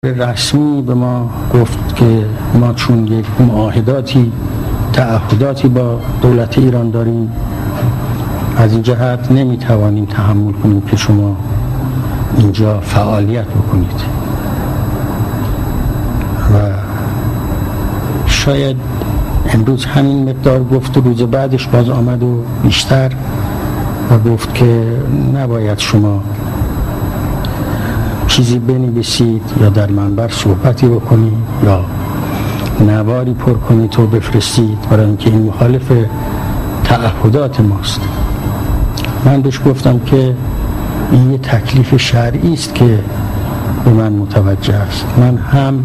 رسمی به ما گفت که ما چون یک معاهداتی تعهداتی با دولت ایران داریم، از این جهت نمیتوانیم تحمل کنیم که شما اینجا فعالیت بکنید و شاید امروز همین مقدار گفت و روز بعدش باز آمد و بیشتر و گفت که نباید شما چیزی بنویسید یا در منبر صحبتی بکنید یا نواری پر کنید و بفرستید، برای اینکه این مخالف تعهدات ماست. من بهش گفتم که این یه تکلیف شرعی است که به من متوجه است. من هم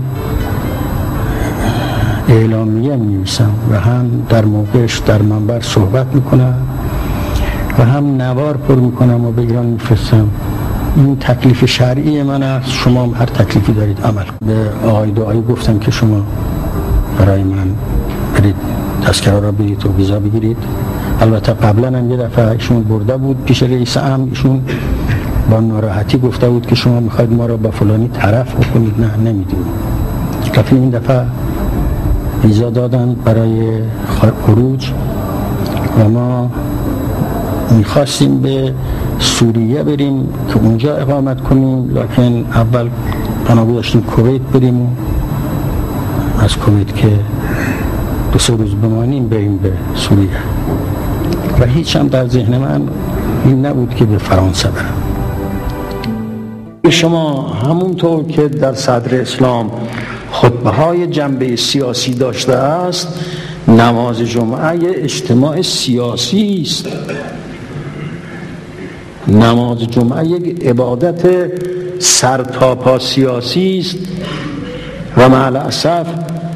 اعلامیه می‌نویسم و هم در موقعش در منبر صحبت میکنم و هم نوار پر میکنم و به ایران میفرستم. این تکلیف شرعی من است، شما هم هر تکلیفی دارید عمل کنید. به آقای دعایی گفتم که شما برای من برید تذکره را برید و ویزا بگیرید. البته قبلا هم یه دفعه ایشون برده بود پیش رئیس امن، ایشون با ناراحتی گفته بود که شما میخواید ما را با فلانی طرف بکنید. نه، نمیدیم. کافی این دفعه ویزا دادن برای خروج و ما میخواستیم به سوریه بریم که اونجا اقامت کنیم، لکن اول بنا داشتیم کویت بریم و از کویت که 2-3 روز بمانیم بریم به سوریه و هیچ هم در ذهن من این نبود که به فرانسه برم. شما همونطور که در صدر اسلام خطبه های جنبه سیاسی داشته است، نماز جمعه اجتماع سیاسی است. نماز جمعه یک عبادت سرتاپا سیاسی است و مع الاسف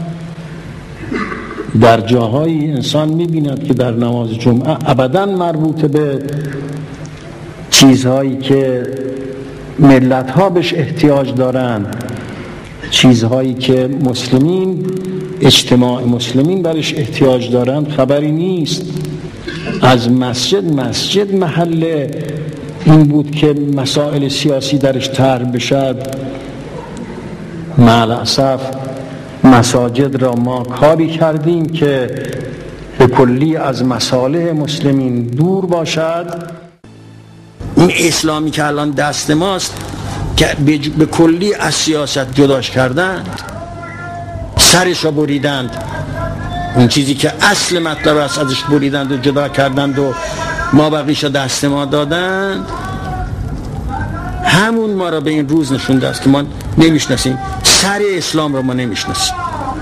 در جاهایی انسان می‌بیند که در نماز جمعه ابداً مربوط به چیزهایی که ملت‌ها بهش احتیاج دارند، چیزهایی که مسلمین، اجتماع مسلمین برش احتیاج دارند، خبری نیست. از مسجد محل این بود که مسائل سیاسی درش طرح بشد. مع الاسف مساجد را ما کاری کردیم که به کلی از مصالح مسلمین دور باشد. این اسلامی که الان دست ماست که به کلی از سیاست جداش کردند، سرش را بریدند، اون چیزی که اصل مطلب است ازش بریدند و جدا کردند و ما بقیش را دست ما دادند. همون ما را به این روز نشونده است که ما نمیشناسیم، سر اسلام را ما نمیشناسیم.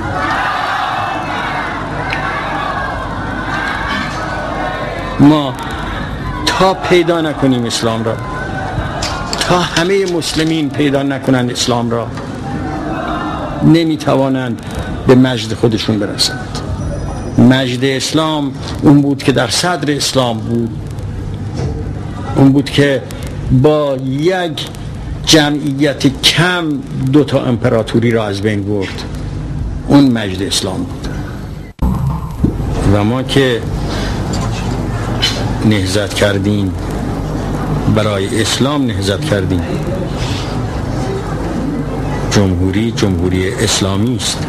ما تا پیدا نکنیم اسلام را، تا همه مسلمین پیدا نکنند اسلام را، نمیتوانند به مجد خودشون برسند. مجد اسلام اون بود که در صدر اسلام بود، اون بود که با یک جمعیت کم 2 امپراتوری را از بین برد. اون مجد اسلام بود. و ما که نهضت کردیم، برای اسلام نهضت کردیم. جمهوری اسلامی است.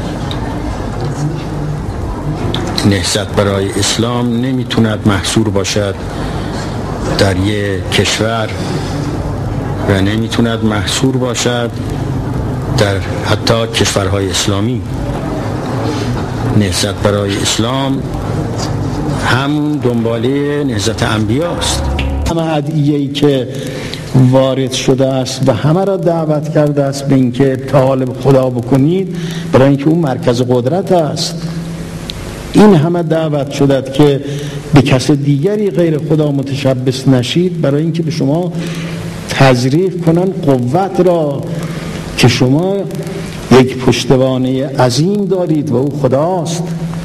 نهضت برای اسلام نمیتوند محصور باشد در یک کشور و نمیتوند محصور باشد در حتی کشورهای اسلامی. نهضت برای اسلام همون دنباله نهضت انبیاست. همه ادعیه‌ای که وارد شده است و همه را دعوت کرده است به اینکه طالب خدا بکنید، برای اینکه اون مرکز قدرت است. این همه دعوت شده که به کس دیگری غیر خدا متشبث نشید، برای اینکه به شما تزریق کنن قوت را که شما یک پشتوانه عظیم دارید و او خداست.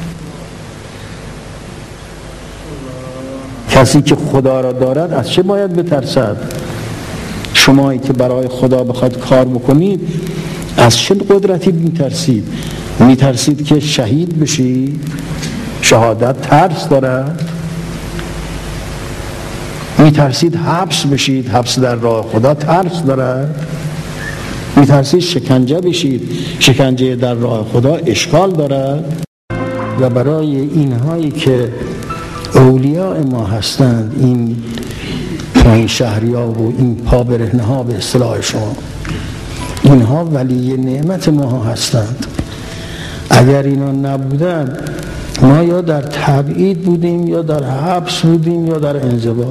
کسی که خدا را دارد از چه باید بترسد؟ شمایی که برای خدا بخواد کار بکنید از چه قدرتی میترسید؟ میترسید که شهید بشید؟ شهادت ترس دارد؟ میترسید حبس بشید؟ حبس در راه خدا ترس دارد؟ میترسید شکنجه بشید. شکنجه در راه خدا اشکال دارد و برای اینهایی که اولیاء ما هستند، این شهری‌ها و این پابرهنه ها به اصطلاح شما، اینها ولی نعمت ما هستند. اگر اینا نبودن ما یا در تبعید بودیم یا در حبس بودیم یا در انزوا.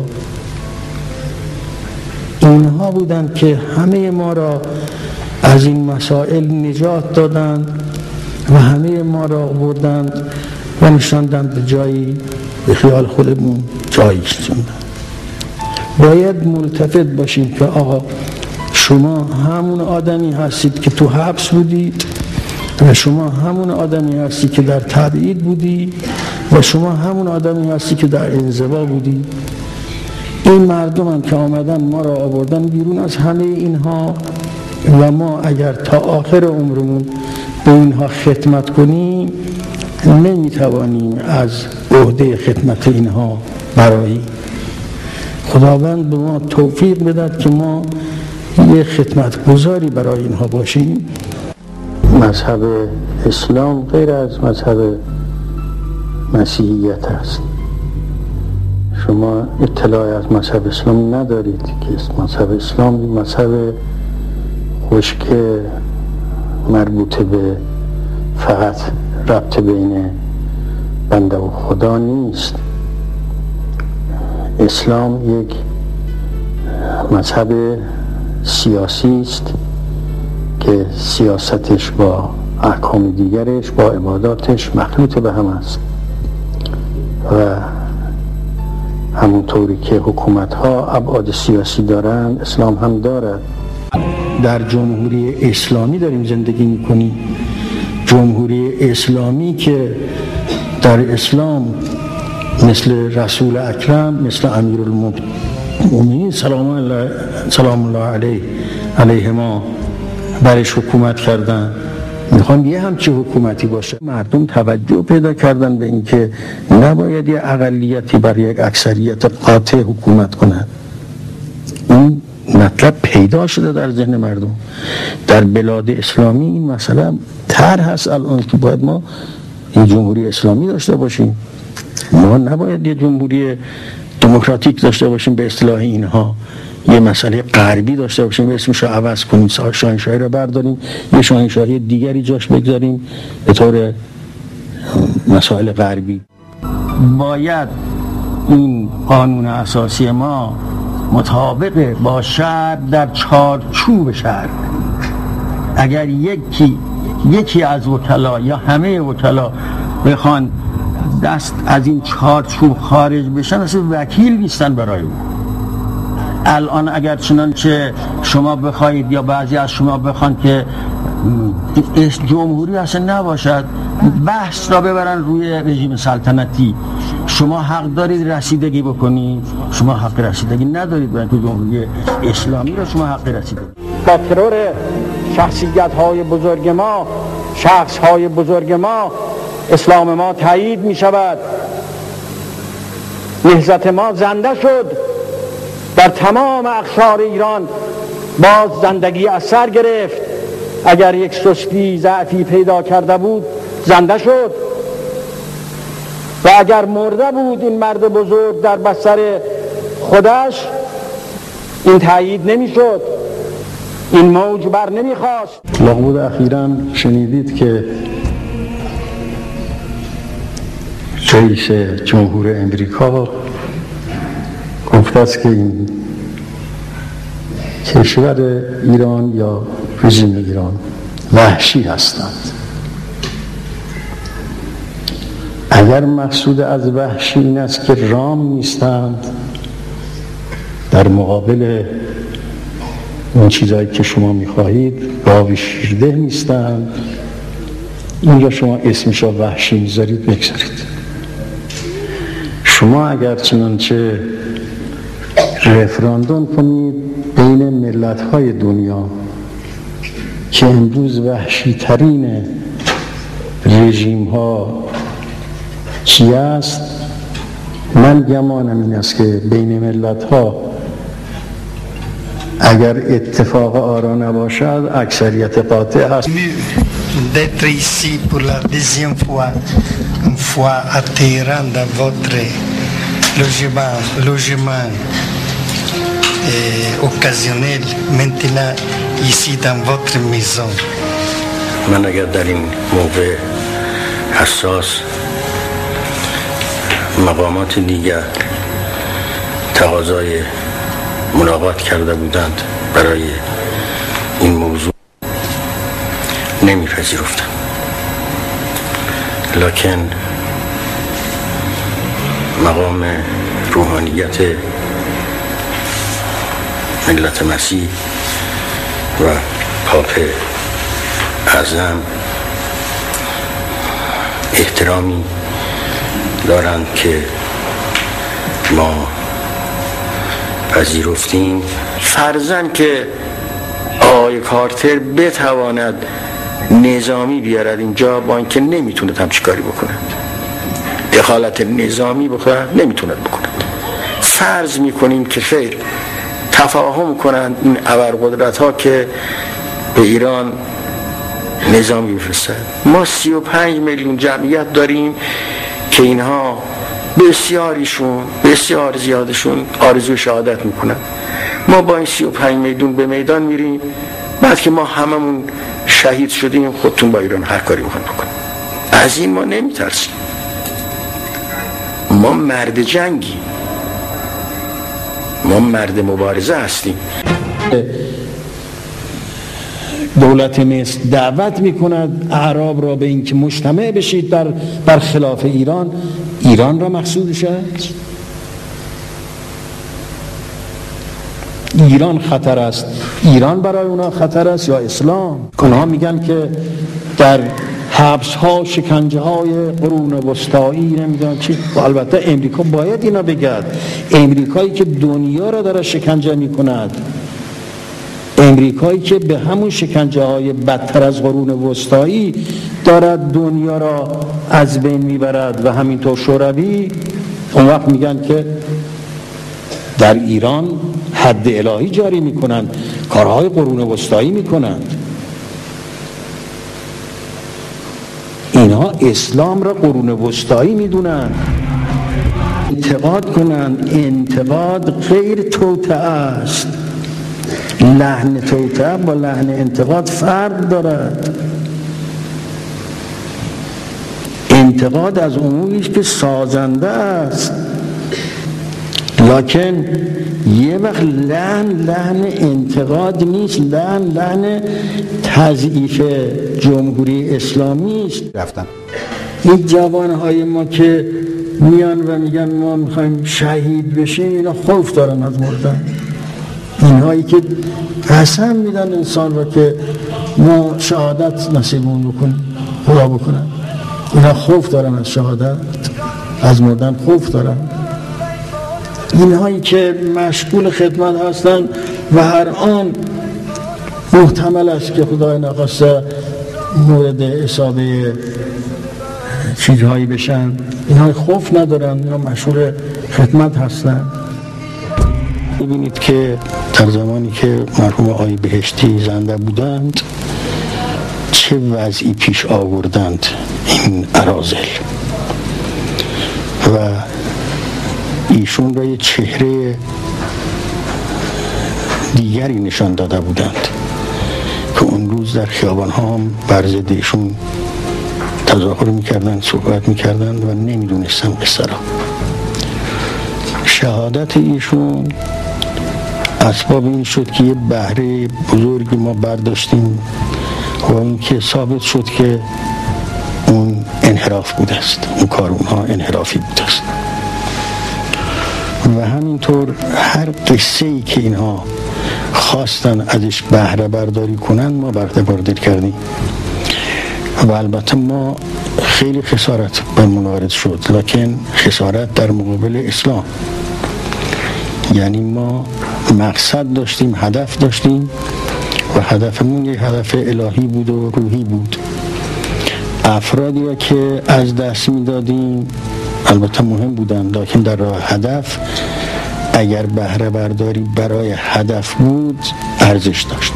اینها بودند که همه ما را از این مسائل نجات دادند و همه ما را آوردند و نشاندند به جایی به خیال خودمون جایی نشاندند. باید ملتفت باشیم که آقا شما همون آدمی هستید که تو حبس بودید و شما همون آدمی هستی که در تبعید بودی و شما همون آدمی هستی که در انزوا بودی. این مردم هم که آمدن ما را آوردن بیرون از همه اینها و ما اگر تا آخر عمرمون به اینها خدمت کنیم نمیتوانیم از عهده خدمت اینها براییم. خداوند به ما توفیق بدهد که ما یه خدمتگزاری برای اینها باشیم. مذهب اسلام غیر از مذهب مسیحیت است. شما اطلاعی از مذهب اسلام ندارید که مذهب اسلام مذهب خشک مربوط به فقط ربط بین بنده و خدا نیست. اسلام یک مذهب سیاسی است که سیاستش با احکام دیگرش با عباداتش مخلوط به هم است و همونطوری که حکومت‌ها ابعاد سیاسی دارند اسلام هم دارد. در جمهوری اسلامی داریم زندگی می‌کنیم، جمهوری اسلامی که در اسلام مثل رسول اکرم، مثل امیرالمؤمنین سلام الله علیهما برش حکومت کردن. میخوام یه همچه حکومتی باشه. مردم توجه پیدا کردن به اینکه نباید یه اقلیتی بر یک اکثریت قاطع حکومت کنند. این مطلب پیدا شده در ذهن مردم. در بلاد اسلامی این مسئله طرح هست الان که باید ما این جمهوری اسلامی داشته باشیم. ما نباید یه جمهوری دموکراتیک داشته باشیم به اصطلاح اینها، یه مسئله غربی داشته باشیم اسمش رو عوض کنیم، شاهنشاهی رو برداریم یه شاهنشاهی دیگری جاش بگذاریم به طور مسائل غربی. باید این قانون اساسی ما مطابق با شرع در چارچوب شرع. اگر یکی از وکلا یا همه وکلا بخوان دست از این چارچوب خارج بشن اصلا وکیل نیستن برای اون. الان اگر چنانچه شما بخواید یا بعضی از شما بخوان که جمهوری اصلا نباشد، بحث را ببرن روی رژیم سلطنتی، شما حق دارید رسیدگی بکنید؟ شما حق رسیدگی ندارید. برای که جمهوری اسلامی را شما حق رسیدگی با ترور شخصیت‌های بزرگ ما، شخص‌های بزرگ ما، اسلام ما تایید می شود. نهضت ما زنده شد. در تمام اقشار ایران باز زندگی از سر گرفت. اگر یک سستی ضعفی پیدا کرده بود زنده شد و اگر مرده بود این مرد بزرگ در بستر خودش این تایید نمی شد، این موج بر نمی خواست. لابد اخیراً شنیدید که رئیس جمهور امریکا گفته است که این کشور ایران یا رژیم ایران وحشی هستند. اگر مقصود از وحشی این است که رام نیستند در مقابل اون چیزایی که شما میخواهید، گاوی شیرده نیستند، این را شما اسمش را وحشی میذارید بگذارید. شما اگر چنانچه رفراندوم کنید بین ملت‌های دنیا که امروز وحشی ترین رژیم ها چی است، من گمانم این است که بین ملت ها اگر اتفاق آرا نباشد اکثریت قاطع هست. D'être ici pour la deuxième fois, une fois atterrant dans votre logement occasionnel, maintenant ici dans votre maison. من اگر در این موقع حساس مقامات دیگر تقاضای ملاقات کرده بودند برای این موضوع نمیپذیرفتم، لکن مقام روحانیت ملت مسیح و پاپ اعظم احترامی دارند که ما پذیرفتیم. فرضاً که آقای کارتر بتواند نظامی بیارد اینجا، با اینکه نمیتوند همچی کاری بکند، دخالت نظامی بکند نمیتوند بکند. فرض میکنیم که خیر تفاهم کنند این ابرقدرت ها که به ایران نظامی بفرستند. ما 35 میلیون جمعیت داریم که اینها بسیار زیادشون آرزوی شهادت میکنن. ما با این 35 میلیون به میدان میریم، بعد که ما هممون شهید شدیم خودتون با ایران هر کاری میخواین بکنیم. از این ما نمیترسیم، ما مرد جنگی، ما مرد مبارزه هستیم. دولت مصر دعوت میکند اعراب را به اینکه مجتمع بشید بر خلاف ایران. ایران را مقصودش است؟ ایران خطر است، ایران برای اونا خطر است یا اسلام؟ اونها میگن که در حبس ها شکنجه های قرون وسطایی نمیدونم چی. البته امریکا باید اینا بگد، امریکایی که دنیا را داره شکنجه میکند، امریکایی که به همون شکنجه های بدتر از قرون وسطایی دارد دنیا را از بین میبرد و همینطور شوروی، اون وقت میگن که در ایران حد الهی جاری میکنند، کارهای قرون وسطایی میکنند. اینها اسلام را قرون وسطایی میدونند. انتقاد کنند، انتقاد غیر توطئه است. لحن توطئه با لحن انتقاد فرق دارد. انتقاد از اموری است که سازنده است، لکن یه وقت لحن انتقاد نیست، لحن تضعیف جمهوری اسلامی است. رفتن این جوانهای ما که میان و میگن ما میخوایم شهید بشیم، اینا خوف دارن از مردن. اینهایی که قسم میدن انسان را که ما شهادت نصیبمون بکنیم، خدا بکنن، اینا خوف دارن از شهادت، از مردن خوف دارن. اینهایی که مشغول خدمت هستن و هر آن محتمل است که خدای نخواسته مورد اصابه چیزهایی بشن، اینها خوف ندارن، اینا مشغول خدمت هستن. ببینید که در زمانی که مرحوم آقای بهشتی زنده بودند چه وضعی پیش آوردند این اراذل و ایشون را یه چهره دیگری نشان داده بودند که اون روز در خیابان ها هم بر ضد ایشون تظاهر میکردند، صحبت میکردند و نمیدونستم قصه را. شهادت ایشون اسباب این شد که یه بهره بزرگی ما برداشتیم و این که ثابت شد که اون انحراف بوده است، اون کار اونها انحرافی بوده است. و همینطور هر قصه‌ای که اینها خواستن ازش بهره برداری کنن ما بهره برداری کردیم و البته ما خیلی خسارت به وارد شد، لکن خسارت در مقابل اسلام. یعنی ما مقصد داشتیم، هدف داشتیم و هدفمون یک هدف الهی بود و روحی بود. افرادی را که از دست میدادیم البته مهم بودن، لکن در راه هدف اگر بهره برداری برای هدف بود ارزش داشت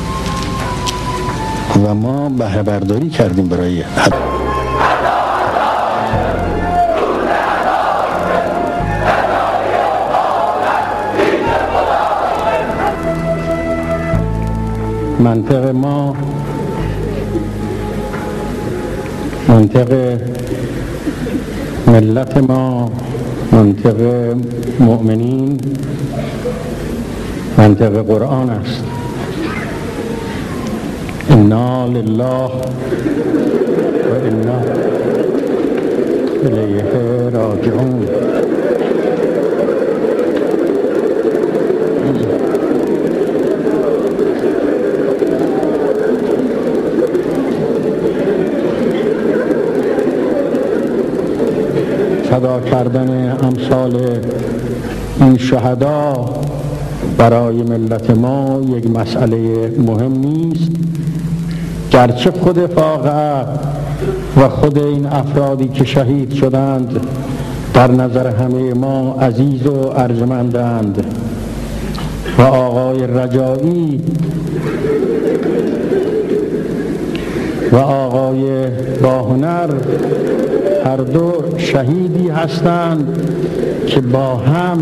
و ما بهره برداری کردیم برای هدف. منطق ما منطق ملت ما، منطق مؤمنین، منطق قرآن است. انا لله و انا الیه راجعون. فدا کردن امثال این شهدا برای ملت ما یک مسئله مهم نیست، گرچه خود واقعه و خود این افرادی که شهید شدند در نظر همه ما عزیز و ارجمندند و آقای رجایی و آقای باهنر هر دو شهیدی هستند که با هم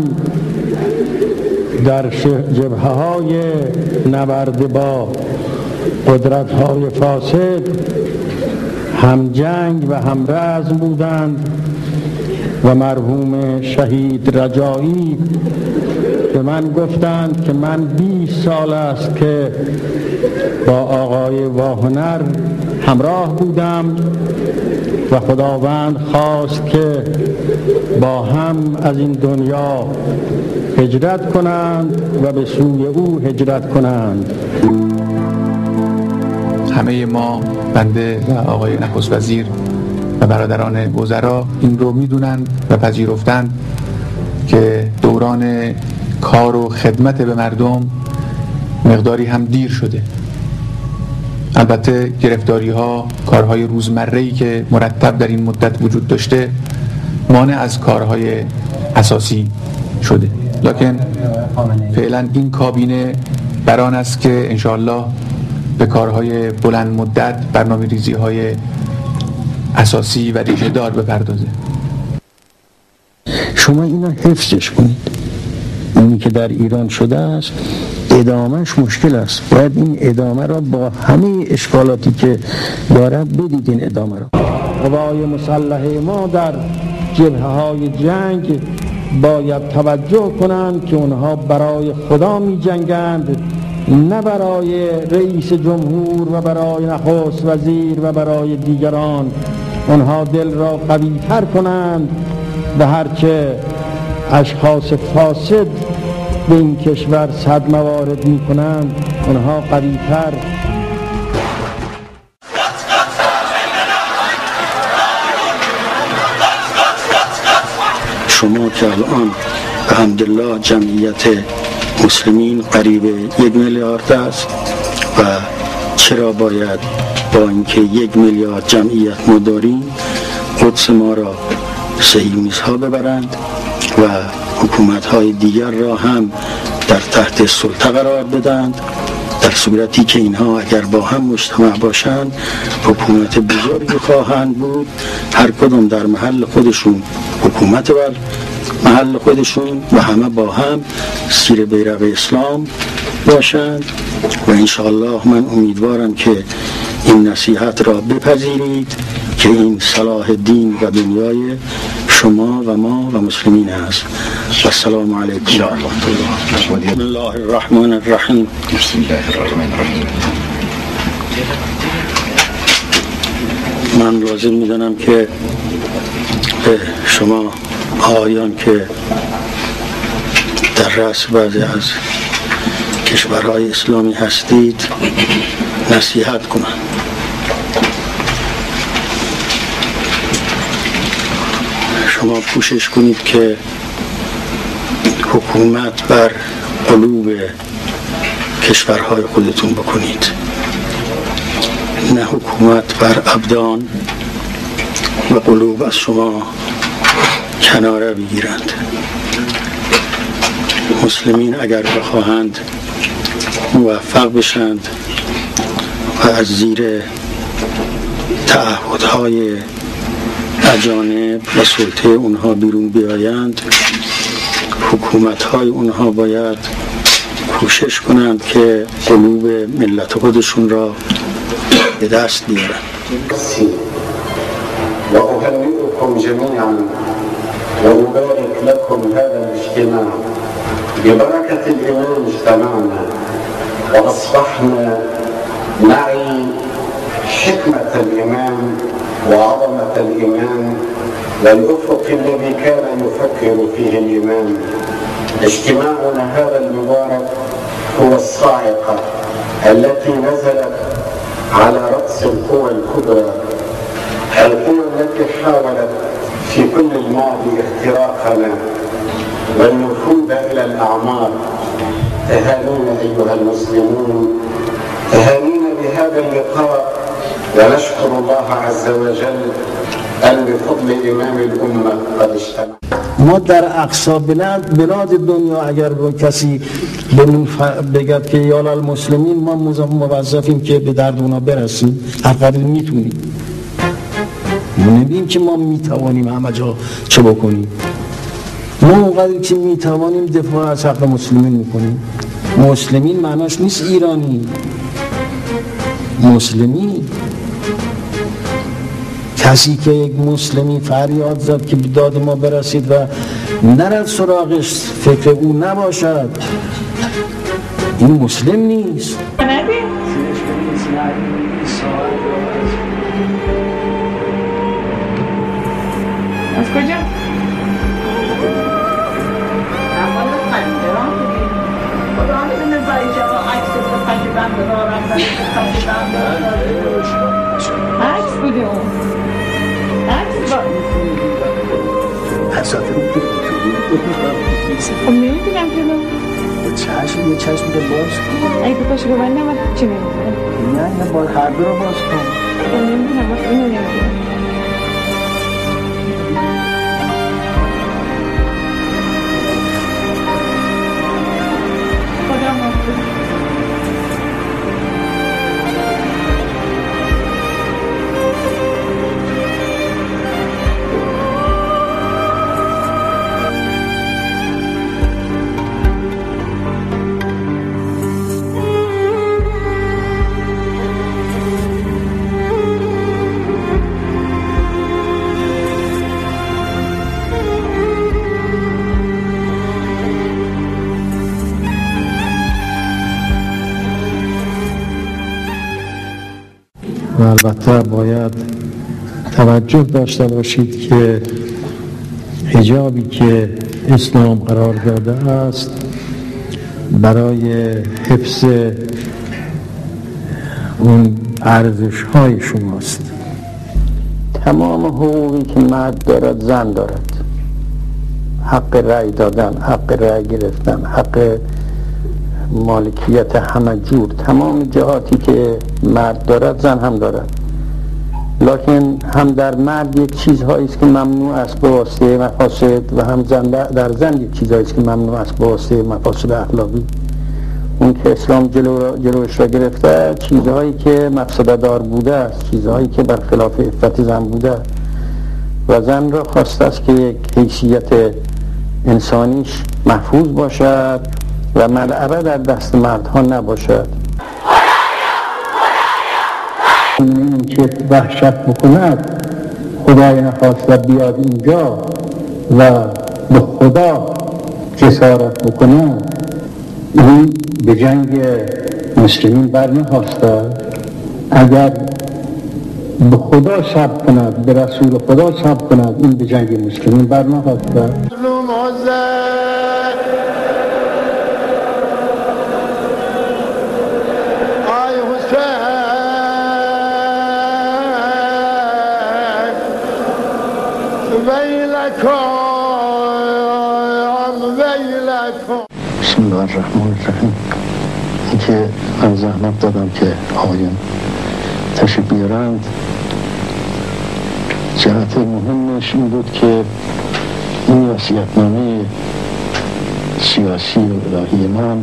در جبهه‌های نبرد با قدرت‌های فاسد هم جنگ و هم رزم بودند و مرحوم شهید رجایی به من گفتند که من 20 سال است که با آقای واهنر همراه بودم و خداوند خواست که با هم از این دنیا هجرت کنند و به سوی او هجرت کنند. همه ما، بنده و آقای نخست وزیر و برادران وزرا این رو میدونند و پذیرفتند که دوران کار و خدمت به مردم مقداری هم دیر شده. البته گرفتاری ها، کارهای روزمره‌ای که مرتب در این مدت وجود داشته مانع از کارهای اساسی شده، لکن فعلا این کابینه بران است که انشاءالله به کارهای بلند مدت، برنامه ریزی های اساسی و ریشه دار بپردازه. شما اینا حفظش کنید. اینی که در ایران شده است ادامهش مشکل است. باید این ادامه را با همه اشکالاتی که دارد بدید. این ادامه را قوای مسلحه ما در جبهه‌های جنگ باید توجه کنند که اونها برای خدا می جنگند، نه برای رئیس جمهور و برای نخست وزیر و برای دیگران. اونها دل را قوی تر کنند و هرچه اشخاص فاسد به این کشور صد موارد می کنند اونها قوی تر. شما که الان به حمدالله جمعیت مسلمین قریب 1 میلیارد است و چرا باید با اینکه 1 میلیارد جمعیت ما داریم قدس ما را صهیونیست‌ها ببرند و حکومت‌های دیگر را هم در تحت سلطه قرار بدند، در صورتی که اینها اگر با هم مجتمع باشند حکومت بزرگی خواهند بود، هر کدام در محل خودشون حکومت بر محل خودشون و همه با هم زیر بیرق اسلام باشند. و انشاءالله من امیدوارم که این نصیحت را بپذیرید که این صلاح دین و دنیای شما و ما و مسلمین است. و السلام علیکم و رحمت الله. بسم الله الرحمن الرحیم. بسم الله الرحمن الرحیم. من لازم میدانم که به شما آیان که در رأس بعضی از کشورهای اسلامی هستید نصیحت کنم. شما کوشش کنید که حکومت بر قلوب کشورهای خودتون بکنید، نه حکومت بر ابدان و قلوب از شما کناره بگیرند. مسلمین اگر بخواهند موفق بشند و از زیر تعهدهای اجانب و سلطه اونها بیرون بیایند، حکومت‌های اونها باید کوشش کنند که قلوب ملت خودشون را به دست بیارن. و أهنئكم جميعا وأبارك لكم هذا الاجتماع ببركة الإمام اجتمعنا وأصبحنا نعي حكمة الإمام وعظمة الإمام والأفق الذي كان يفكر فيه الإمام. اجتماعنا هذا المبارك هو الصاعقة التي نزلت على رأس القوى الكبرى، القوى التي حاولت في كل الماضي اختراقنا والنفوذ إلى الأعمار. تهانينا أيها المسلمون، تهانينا بهذا اللقاء، ونشكر الله عز وجل أن بفضل إمام الأمة قد اجتمع. ما در اقصا بلاد دنیا اگر کسی بگد که یا المسلمین، ما موظفیم که به درد اونا برسیم. هر قدر میتونیم. ما نمیگیم که ما میتوانیم همه جا چه بکنیم. ما اونقدر که میتوانیم دفاع از حق مسلمین میکنیم. مسلمین معناش نیست ایرانی. مسلمین کسی که یک مسلمی فریاد زد که به داد ما برسید و نرد سراغش، فکر او نباشد، این مسلم نیست. از کجا؟ خدا میدونه برای شما عکس رو خشیدن دارم عکس بوده اون عکس با خب نمیدونم که یه چشم رو باز کن. اگه پاشو رو بندم وقت چی نمیدونم؟ نه باید هر دو رو باز کن. خب نمیدونم وقت اینو نمیدونم. و البته باید توجه داشته باشید که حجابی که اسلام قرار داده است برای حفظ اون ارزش های شماست. تمام حقوقی که مرد دارد زن دارد. حق رأی دادن، حق رأی گرفتن، حق مالکیت همه جور، تمام جهاتی که مرد دارد زن هم دارد. لکن هم در مرد یک چیزهایی است که ممنوع است به واسطه مفاسد و هم در زن یک چیزهایی است که ممنوع است به واسطه مفاسد اخلاقی. اون که اسلام جلوش را گرفته چیزهایی که مفسده دار بوده است، چیزهایی که برخلاف عفت زن بوده و زن را خواسته است که یک حیثیت انسانیش محفوظ باشد و ملعبه در دست مردها نباشد. این که وحشت بکند خدای نخواسته بیاد اینجا و به خدا جسارت بکند، این به جنگ مسلمین برنخواسته. اگر به خدا صبر کند، به رسول خدا صبر کند، این به جنگ مسلمین برنخواسته. بسم الله الرحمن الرحیم. این که من زحمت دادم که آقایان تشریف بیارند، جهت مهمش این بود که این وصیت‌نامه سیاسی و الهی من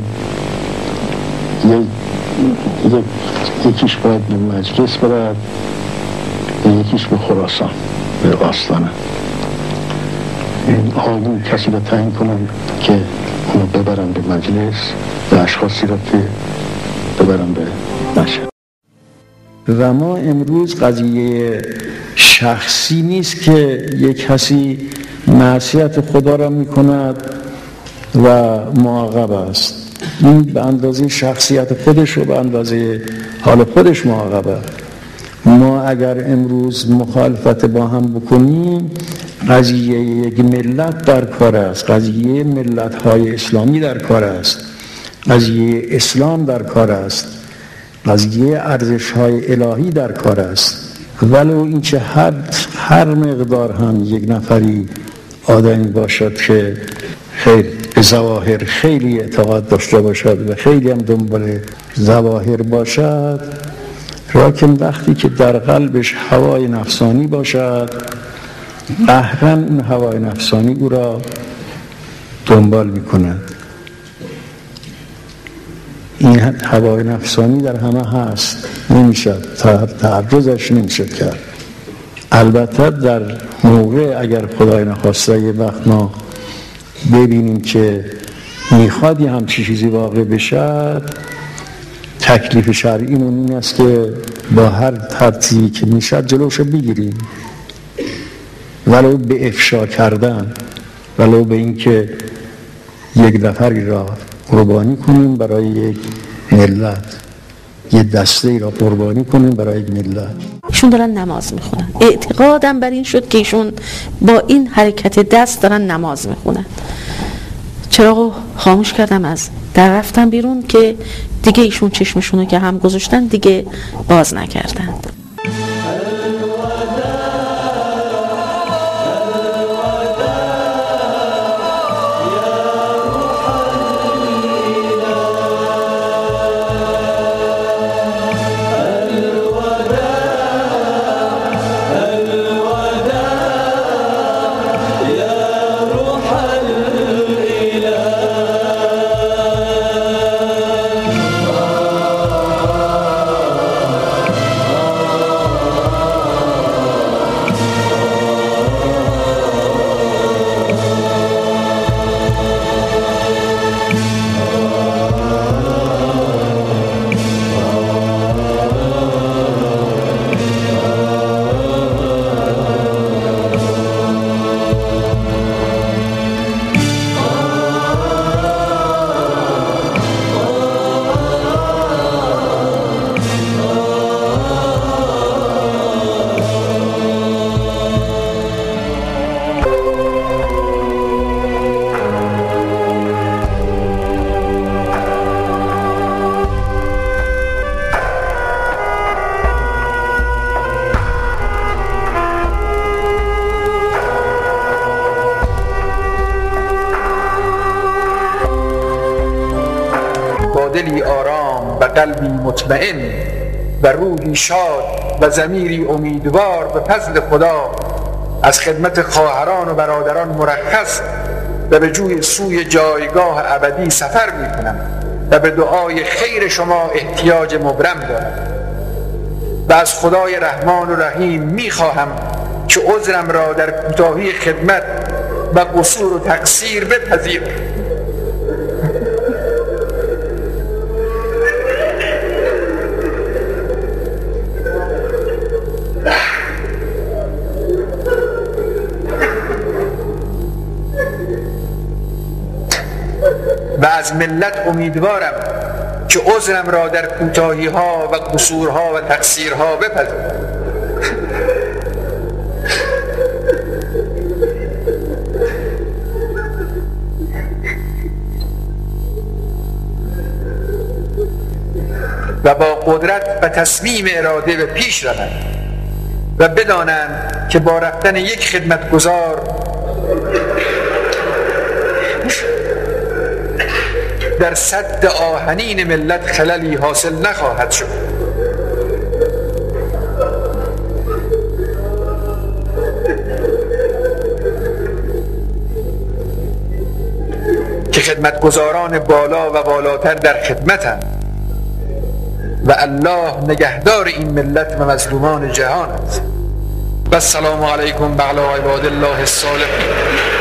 یکیش باید به مجلس برد و یکیش به خراسان، به آستانه. این آقایون کسی را تعیین کنن که اونو ببرن به مجلس و اشخاصی را که ببرن به مشهد. و ما امروز قضیه شخصی نیست که یک کسی معصیت خدا را میکند و معاقب است. این به اندازه شخصیت خودش و به اندازه حال خودش معاقبه. ما اگر امروز مخالفت با هم بکنیم، قضیه یک ملت در کار است، قضیه ملت‌های اسلامی در کار است، قضیه اسلام در کار است، قضیه ارزش‌های الهی در کار است. ولو اینکه هر مقدار هم یک نفری آدمی باشد که خیلی به ظواهر خیلی اعتقاد داشته باشد و خیلی هم دنبال ظواهر باشد، راکن وقتی که در قلبش هوای نفسانی باشد، قهراً این هوای نفسانی او را دنبال می‌کند. این هوای نفسانی در همه هست، نمیشه تعرضش نمیشه کرد. البته در موقع اگر خدای نخواسته یه وقت ما ببینیم که میخواد یه همچی چیزی واقع بشد، تکلیف شرعیمون این است که با هر ترتیبی که میشد جلوشو بگیریم، ولو به افشا کردن، ولو به این که یک نفری را قربانی کنیم برای یک ملت، یه دسته ای را قربانی کنیم برای یک ملت. ایشون دارن نماز میخونن، اعتقادم بر این شد که ایشون با این حرکت دست دارن نماز میخونن. چراغو خاموش کردم، از در رفتم بیرون که دیگه ایشون چشمشونو که هم گذاشتن دیگه باز نکردن. دلی آرام و قلبی مطمئن و روحی شاد و ضمیری امیدوار به فضل خدا از خدمت خواهران و برادران مرخص و به سوی جایگاه ابدی سفر می‌کنم و به دعای خیر شما احتیاج مبرم دارم و از خدای رحمان و رحیم می‌خواهم که عذرم را در کوتاهی خدمت و قصور و تقصیر بپذیر. و از ملت امیدوارم که عذرم را در کوتاهی ها و قصورها و تقصیرها بپذیرد. و با قدرت و تصمیم اراده به پیش روند و بدانند که با رفتن یک خدمتگزار در سد آهنین ملت خللی حاصل نخواهد شد. که خدمتگزاران بالا و بالاتر در خدمتند و الله نگهدار این ملت و مظلومان جهان است. و السلام علیکم و علی عباد الله الصالحین.